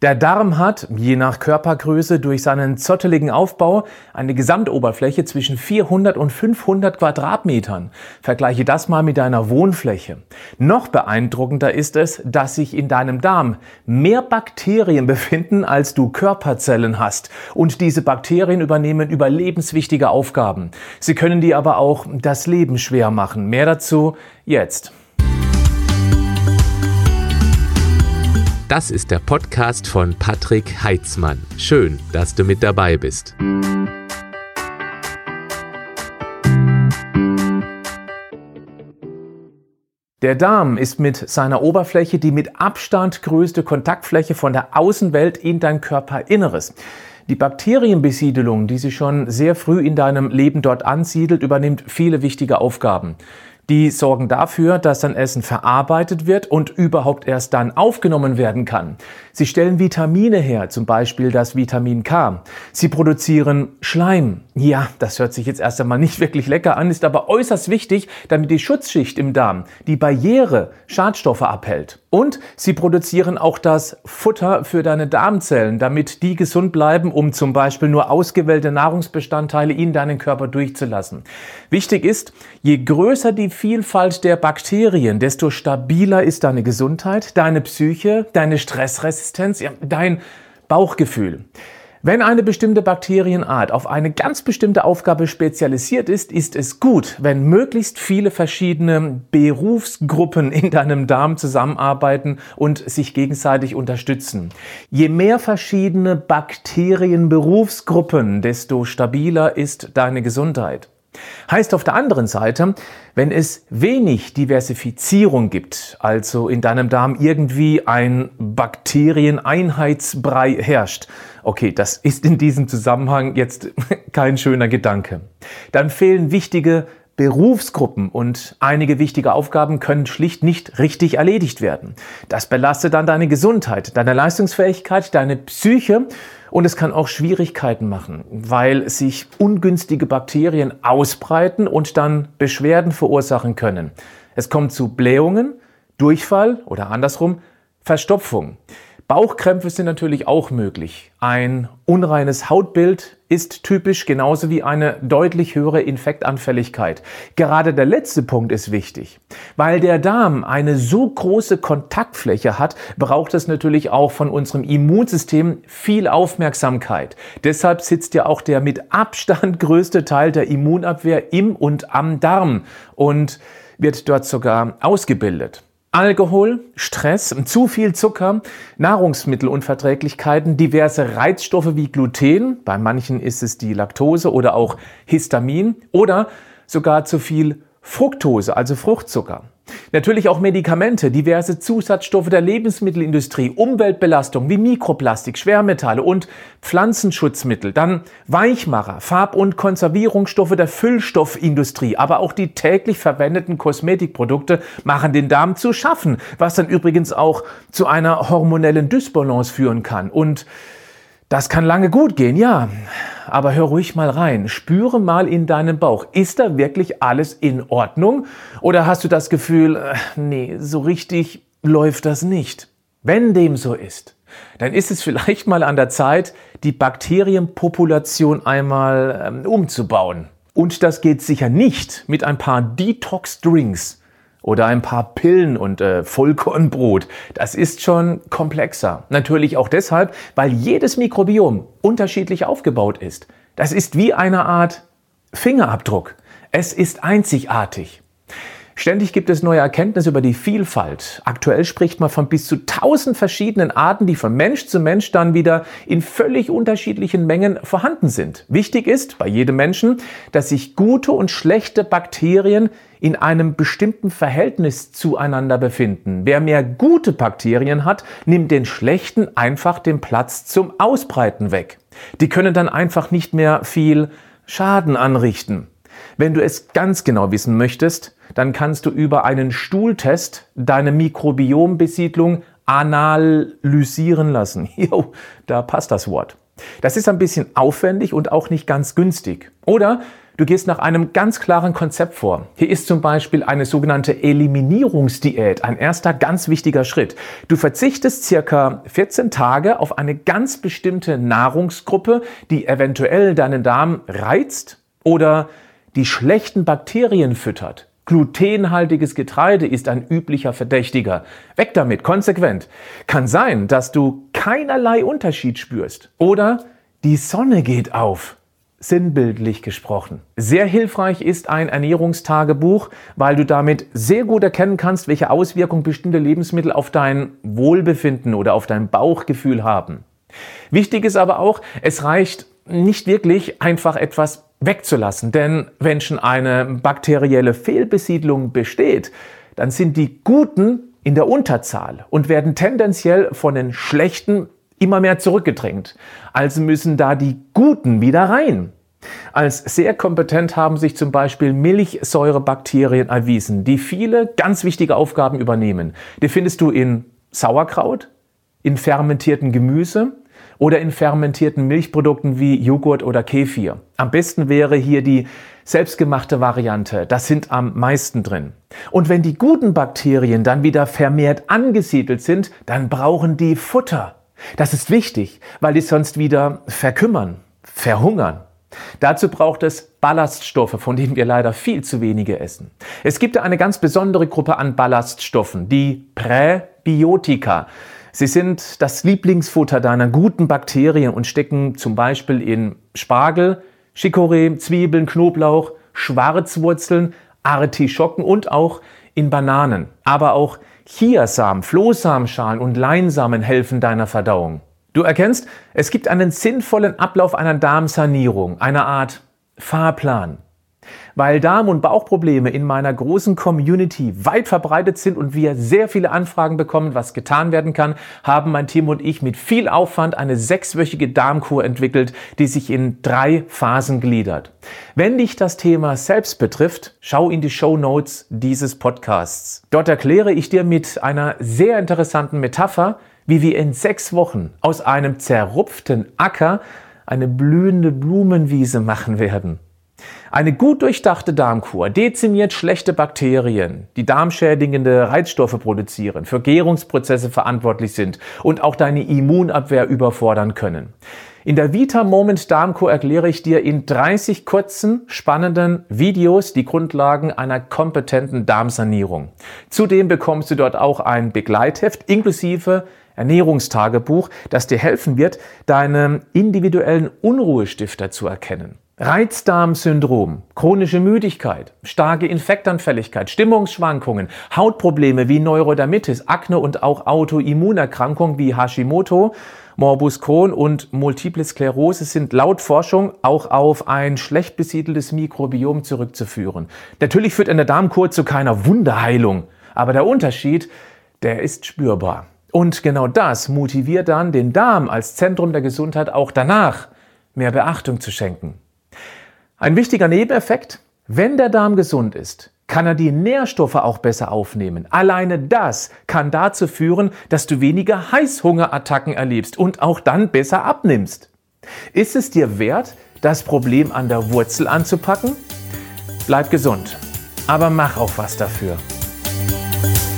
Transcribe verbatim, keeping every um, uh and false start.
Der Darm hat, je nach Körpergröße, durch seinen zotteligen Aufbau eine Gesamtoberfläche zwischen vierhundert und fünfhundert Quadratmetern. Vergleiche das mal mit deiner Wohnfläche. Noch beeindruckender ist es, dass sich in deinem Darm mehr Bakterien befinden, als du Körperzellen hast. Und diese Bakterien übernehmen überlebenswichtige Aufgaben. Sie können dir aber auch das Leben schwer machen. Mehr dazu jetzt. Das ist der Podcast von Patrick Heitzmann. Schön, dass du mit dabei bist. Der Darm ist mit seiner Oberfläche die mit Abstand größte Kontaktfläche von der Außenwelt in dein Körperinneres. Die Bakterienbesiedelung, die sich schon sehr früh in deinem Leben dort ansiedelt, übernimmt viele wichtige Aufgaben. Die sorgen dafür, dass dein Essen verarbeitet wird und überhaupt erst dann aufgenommen werden kann. Sie stellen Vitamine her, zum Beispiel das Vitamin K. Sie produzieren Schleim. Ja, das hört sich jetzt erst einmal nicht wirklich lecker an, ist aber äußerst wichtig, damit die Schutzschicht im Darm die Barriere Schadstoffe abhält. Und sie produzieren auch das Futter für deine Darmzellen, damit die gesund bleiben, um zum Beispiel nur ausgewählte Nahrungsbestandteile in deinen Körper durchzulassen. Wichtig ist, je größer die Vielfalt der Bakterien, desto stabiler ist deine Gesundheit, deine Psyche, deine Stressresistenz, ja, dein Bauchgefühl. Wenn eine bestimmte Bakterienart auf eine ganz bestimmte Aufgabe spezialisiert ist, ist es gut, wenn möglichst viele verschiedene Berufsgruppen in deinem Darm zusammenarbeiten und sich gegenseitig unterstützen. Je mehr verschiedene Bakterienberufsgruppen, desto stabiler ist deine Gesundheit. Heißt auf der anderen Seite, wenn es wenig Diversifizierung gibt, also in deinem Darm irgendwie ein Bakterieneinheitsbrei herrscht, okay, das ist in diesem Zusammenhang jetzt kein schöner Gedanke, dann fehlen wichtige Berufsgruppen und einige wichtige Aufgaben können schlicht nicht richtig erledigt werden. Das belastet dann deine Gesundheit, deine Leistungsfähigkeit, deine Psyche und es kann auch Schwierigkeiten machen, weil sich ungünstige Bakterien ausbreiten und dann Beschwerden verursachen können. Es kommt zu Blähungen, Durchfall oder andersrum Verstopfung. Bauchkrämpfe sind natürlich auch möglich. Ein unreines Hautbild ist typisch, genauso wie eine deutlich höhere Infektanfälligkeit. Gerade der letzte Punkt ist wichtig. Weil der Darm eine so große Kontaktfläche hat, braucht es natürlich auch von unserem Immunsystem viel Aufmerksamkeit. Deshalb sitzt ja auch der mit Abstand größte Teil der Immunabwehr im und am Darm und wird dort sogar ausgebildet. Alkohol, Stress, zu viel Zucker, Nahrungsmittelunverträglichkeiten, diverse Reizstoffe wie Gluten, bei manchen ist es die Laktose oder auch Histamin oder sogar zu viel Fructose, also Fruchtzucker. Natürlich auch Medikamente, diverse Zusatzstoffe der Lebensmittelindustrie, Umweltbelastung wie Mikroplastik, Schwermetalle und Pflanzenschutzmittel, dann Weichmacher, Farb- und Konservierungsstoffe der Füllstoffindustrie, aber auch die täglich verwendeten Kosmetikprodukte machen den Darm zu schaffen, was dann übrigens auch zu einer hormonellen Dysbalance führen kann. Und das kann lange gut gehen, ja, aber hör ruhig mal rein, spüre mal in deinen Bauch. Ist da wirklich alles in Ordnung? Oder hast du das Gefühl, äh, nee, so richtig läuft das nicht? Wenn dem so ist, dann ist es vielleicht mal an der Zeit, die Bakterienpopulation einmal ähm, umzubauen. Und das geht sicher nicht mit ein paar Detox-Drinks oder ein paar Pillen und äh, Vollkornbrot. Das ist schon komplexer. Natürlich auch deshalb, weil jedes Mikrobiom unterschiedlich aufgebaut ist. Das ist wie eine Art Fingerabdruck. Es ist einzigartig. Ständig gibt es neue Erkenntnisse über die Vielfalt. Aktuell spricht man von bis zu tausend verschiedenen Arten, die von Mensch zu Mensch dann wieder in völlig unterschiedlichen Mengen vorhanden sind. Wichtig ist bei jedem Menschen, dass sich gute und schlechte Bakterien in einem bestimmten Verhältnis zueinander befinden. Wer mehr gute Bakterien hat, nimmt den schlechten einfach den Platz zum Ausbreiten weg. Die können dann einfach nicht mehr viel Schaden anrichten. Wenn du es ganz genau wissen möchtest, dann kannst du über einen Stuhltest deine Mikrobiombesiedlung analysieren lassen. Jo, da passt das Wort. Das ist ein bisschen aufwendig und auch nicht ganz günstig. Oder Du gehst nach einem ganz klaren Konzept vor. Hier ist zum Beispiel eine sogenannte Eliminierungsdiät ein erster ganz wichtiger Schritt. Du verzichtest circa vierzehn Tage auf eine ganz bestimmte Nahrungsgruppe, die eventuell deinen Darm reizt oder die schlechten Bakterien füttert. Glutenhaltiges Getreide ist ein üblicher Verdächtiger. Weg damit, konsequent. Kann sein, dass du keinerlei Unterschied spürst. Oder die Sonne geht auf. Sinnbildlich gesprochen. Sehr hilfreich ist ein Ernährungstagebuch, weil du damit sehr gut erkennen kannst, welche Auswirkungen bestimmte Lebensmittel auf dein Wohlbefinden oder auf dein Bauchgefühl haben. Wichtig ist aber auch, es reicht nicht wirklich, einfach etwas wegzulassen, denn wenn schon eine bakterielle Fehlbesiedlung besteht, dann sind die Guten in der Unterzahl und werden tendenziell von den Schlechten immer mehr zurückgedrängt. Also müssen da die Guten wieder rein. Als sehr kompetent haben sich zum Beispiel Milchsäurebakterien erwiesen, die viele ganz wichtige Aufgaben übernehmen. Die findest du in Sauerkraut, in fermentierten Gemüse oder in fermentierten Milchprodukten wie Joghurt oder Kefir. Am besten wäre hier die selbstgemachte Variante. Das sind am meisten drin. Und wenn die guten Bakterien dann wieder vermehrt angesiedelt sind, dann brauchen die Futter. Das ist wichtig, weil die sonst wieder verkümmern, verhungern. Dazu braucht es Ballaststoffe, von denen wir leider viel zu wenige essen. Es gibt eine ganz besondere Gruppe an Ballaststoffen, die Präbiotika. Sie sind das Lieblingsfutter deiner guten Bakterien und stecken zum Beispiel in Spargel, Chicorée, Zwiebeln, Knoblauch, Schwarzwurzeln, Artischocken und auch in Bananen. Aber auch Chiasamen, Flohsamenschalen und Leinsamen helfen deiner Verdauung. Du erkennst, es gibt einen sinnvollen Ablauf einer Darmsanierung, eine Art Fahrplan. Weil Darm- und Bauchprobleme in meiner großen Community weit verbreitet sind und wir sehr viele Anfragen bekommen, was getan werden kann, haben mein Team und ich mit viel Aufwand eine sechswöchige Darmkur entwickelt, die sich in drei Phasen gliedert. Wenn dich das Thema selbst betrifft, schau in die Shownotes dieses Podcasts. Dort erkläre ich dir mit einer sehr interessanten Metapher, wie wir in sechs Wochen aus einem zerrupften Acker eine blühende Blumenwiese machen werden. Eine gut durchdachte Darmkur dezimiert schlechte Bakterien, die darmschädigende Reizstoffe produzieren, für Gärungsprozesse verantwortlich sind und auch deine Immunabwehr überfordern können. In der Vita Moment Darmkur erkläre ich dir in dreißig kurzen, spannenden Videos die Grundlagen einer kompetenten Darmsanierung. Zudem bekommst du dort auch ein Begleitheft inklusive Ernährungstagebuch, das dir helfen wird, deine individuellen Unruhestifter zu erkennen. Reizdarmsyndrom, chronische Müdigkeit, starke Infektanfälligkeit, Stimmungsschwankungen, Hautprobleme wie Neurodermitis, Akne und auch Autoimmunerkrankungen wie Hashimoto, Morbus Crohn und Multiple Sklerose sind laut Forschung auch auf ein schlecht besiedeltes Mikrobiom zurückzuführen. Natürlich führt eine Darmkur zu keiner Wunderheilung, aber der Unterschied, der ist spürbar. Und genau das motiviert dann den Darm als Zentrum der Gesundheit auch danach mehr Beachtung zu schenken. Ein wichtiger Nebeneffekt, wenn der Darm gesund ist, kann er die Nährstoffe auch besser aufnehmen. Alleine das kann dazu führen, dass du weniger Heißhungerattacken erlebst und auch dann besser abnimmst. Ist es dir wert, das Problem an der Wurzel anzupacken? Bleib gesund, aber mach auch was dafür.